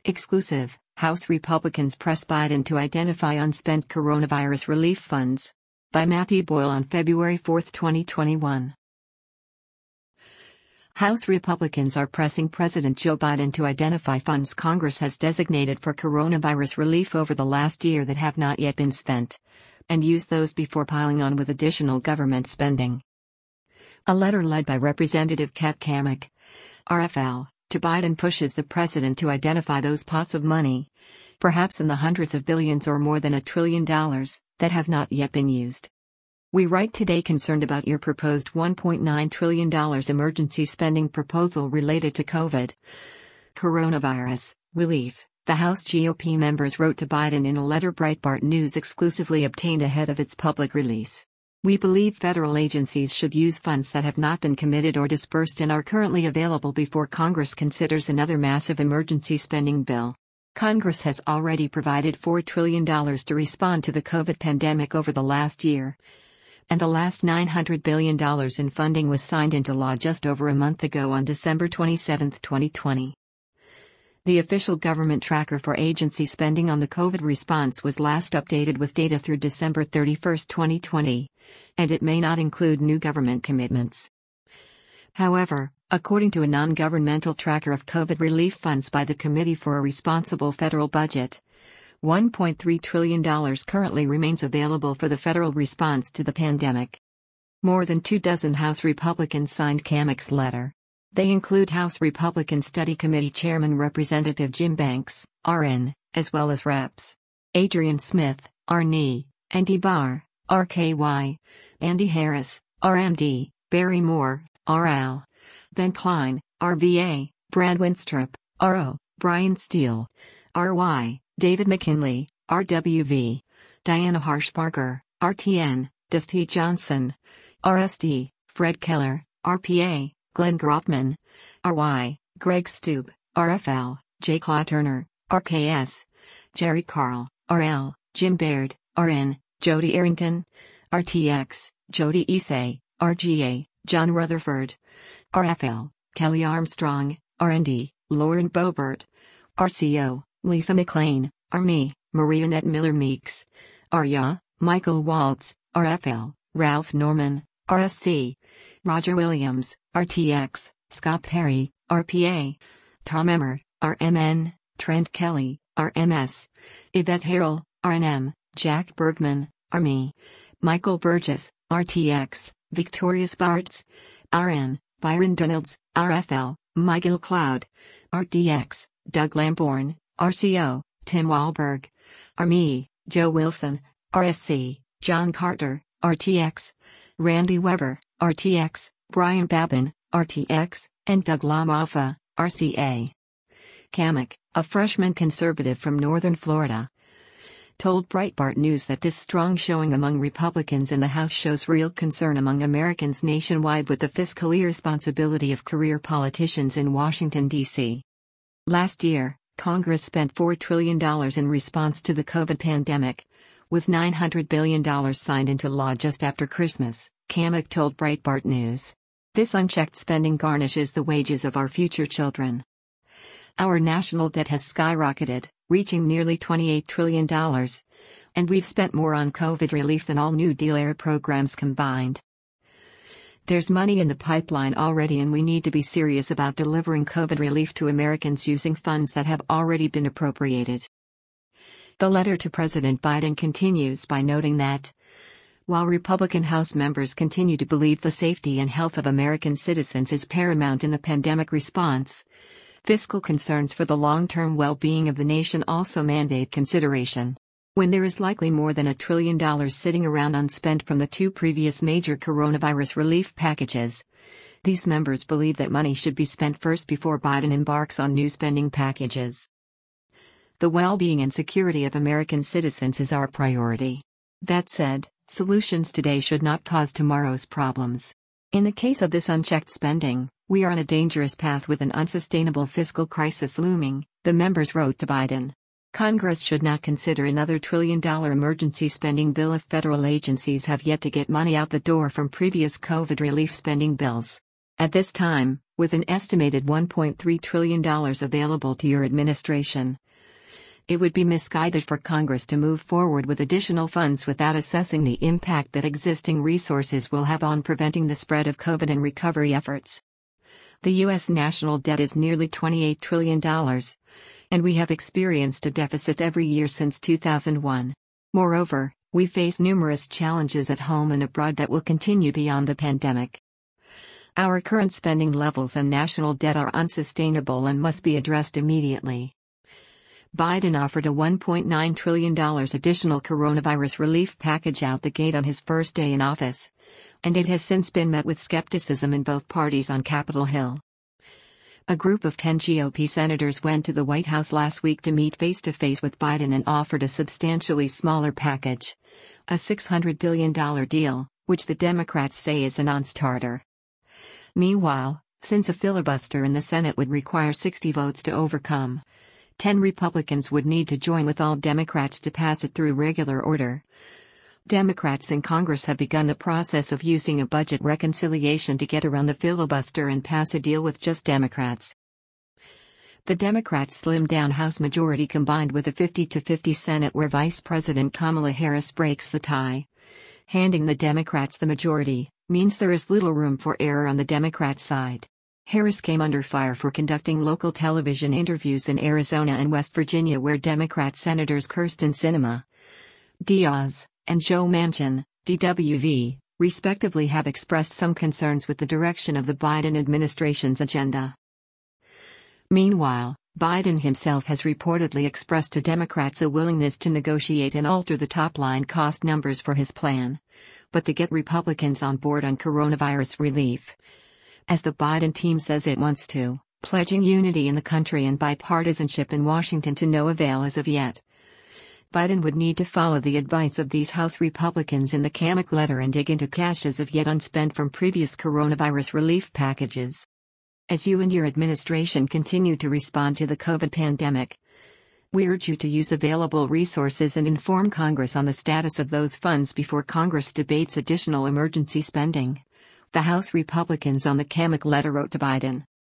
Exclusive, House Republicans press Biden to identify unspent coronavirus relief funds. By Matthew Boyle on February 4, 2021. House Republicans are pressing President Joe Biden to identify funds Congress has designated for coronavirus relief over the last year that have not yet been spent, and use those before piling on with additional government spending. A letter led by Representative Kat Cammack, RFL, to Biden pushes the president to identify those pots of money, perhaps in the hundreds of billions or more than $1 trillion, that have not yet been used. We write today concerned about your proposed $1.9 trillion emergency spending proposal related to COVID. Coronavirus relief, the House GOP members wrote to Biden in a letter Breitbart News exclusively obtained ahead of its public release. We believe federal agencies should use funds that have not been committed or dispersed and are currently available before Congress considers another massive emergency spending bill. Congress has already provided $4 trillion to respond to the COVID pandemic over the last year, and the last $900 billion in funding was signed into law just over a month ago on December 27, 2020. The official government tracker for agency spending on the COVID response was last updated with data through December 31, 2020, and it may not include new government commitments. However, according to a non-governmental tracker of COVID relief funds by the Committee for a Responsible Federal Budget, $1.3 trillion currently remains available for the federal response to the pandemic. More than 24 House Republicans signed Cammack's letter. They include House Republican Study Committee Chairman Representative Jim Banks, RN, as well as Reps. Adrian Smith, RN, Andy Barr, RKY, Andy Harris, RMD, Barry Moore, RL, Ben Klein, RVA, Brad Winstrup, RO, Brian Steele, RY, David McKinley, RWV, Diana Harshbarger, RTN, Dusty Johnson, RSD, Fred Keller, RPA, Glenn Grothman, RY, Greg Stube, RFL, J. Claw Turner, RKS, Jerry Carl, RL, Jim Baird, RN, Jody Arrington, RTX, Jody Issei, RGA, John Rutherford, RFL, Kelly Armstrong, RND, Lauren Boebert, RCO, Lisa McLean, RME, Maria Net Miller Meeks, RYA, Michael Waltz, RFL, Ralph Norman, RSC, Roger Williams, RTX, Scott Perry, RPA, Tom Emmer, RMN, Trent Kelly, RMS, Yvette Harrell, RNM, Jack Bergman, RME, Michael Burgess, RTX, Victoria Spartz, RN, Byron Donalds, RFL, Michael Cloud, RDX, Doug Lamborn, RCO, Tim Wahlberg, RME, Joe Wilson, RSC, John Carter, RTX, Randy Weber, RTX, Brian Babin, RTX, and Doug LaMalfa, RCA. Cammack, a freshman conservative from northern Florida, told Breitbart News that this strong showing among Republicans in the House shows real concern among Americans nationwide with the fiscal irresponsibility of career politicians in Washington, D.C. Last year, Congress spent $4 trillion in response to the COVID pandemic, with $900 billion signed into law just after Christmas, Cammack told Breitbart News. This unchecked spending garnishes the wages of our future children. Our national debt has skyrocketed, reaching nearly $28 trillion, and we've spent more on COVID relief than all New Deal-era programs combined. There's money in the pipeline already, and we need to be serious about delivering COVID relief to Americans using funds that have already been appropriated. The letter to President Biden continues by noting that, while Republican House members continue to believe the safety and health of American citizens is paramount in the pandemic response, fiscal concerns for the long-term well-being of the nation also mandate consideration. When there is likely more than $1 trillion sitting around unspent from the two previous major coronavirus relief packages, these members believe that money should be spent first before Biden embarks on new spending packages. The well-being and security of American citizens is our priority. That said, solutions today should not cause tomorrow's problems. In the case of this unchecked spending, we are on a dangerous path with an unsustainable fiscal crisis looming, the members wrote to Biden. Congress should not consider another $1 trillion emergency spending bill if federal agencies have yet to get money out the door from previous COVID relief spending bills. At this time, with an estimated $1.3 trillion available to your administration. It would be misguided for Congress to move forward with additional funds without assessing the impact that existing resources will have on preventing the spread of COVID and recovery efforts. The U.S. national debt is nearly $28 trillion, and we have experienced a deficit every year since 2001. Moreover, we face numerous challenges at home and abroad that will continue beyond the pandemic. Our current spending levels and national debt are unsustainable and must be addressed immediately. Biden offered a $1.9 trillion additional coronavirus relief package out the gate on his first day in office, and it has since been met with skepticism in both parties on Capitol Hill. A group of 10 GOP senators went to the White House last week to meet face-to-face with Biden and offered a substantially smaller package, a $600 billion deal, which the Democrats say is a non-starter. Meanwhile, since a filibuster in the Senate would require 60 votes to overcome, 10 Republicans would need to join with all Democrats to pass it through regular order. Democrats in Congress have begun the process of using a budget reconciliation to get around the filibuster and pass a deal with just Democrats. The Democrats' slimmed-down House majority combined with a 50-50 Senate where Vice President Kamala Harris breaks the tie. Handing the Democrats the majority means there is little room for error on the Democrat side. Harris came under fire for conducting local television interviews in Arizona and West Virginia where Democrat Senators Kyrsten Sinema, Diaz, and Joe Manchin, DWV, respectively have expressed some concerns with the direction of the Biden administration's agenda. Meanwhile, Biden himself has reportedly expressed to Democrats a willingness to negotiate and alter the top-line cost numbers for his plan, but to get Republicans on board on coronavirus relief. As the Biden team says it wants to, pledging unity in the country and bipartisanship in Washington to no avail as of yet. Biden would need to follow the advice of these House Republicans in the Kamak letter and dig into cash as of yet unspent from previous coronavirus relief packages. As you and your administration continue to respond to the COVID pandemic, we urge you to use available resources and inform Congress on the status of those funds before Congress debates additional emergency spending. The House Republicans on the Kamak letter wrote to Biden.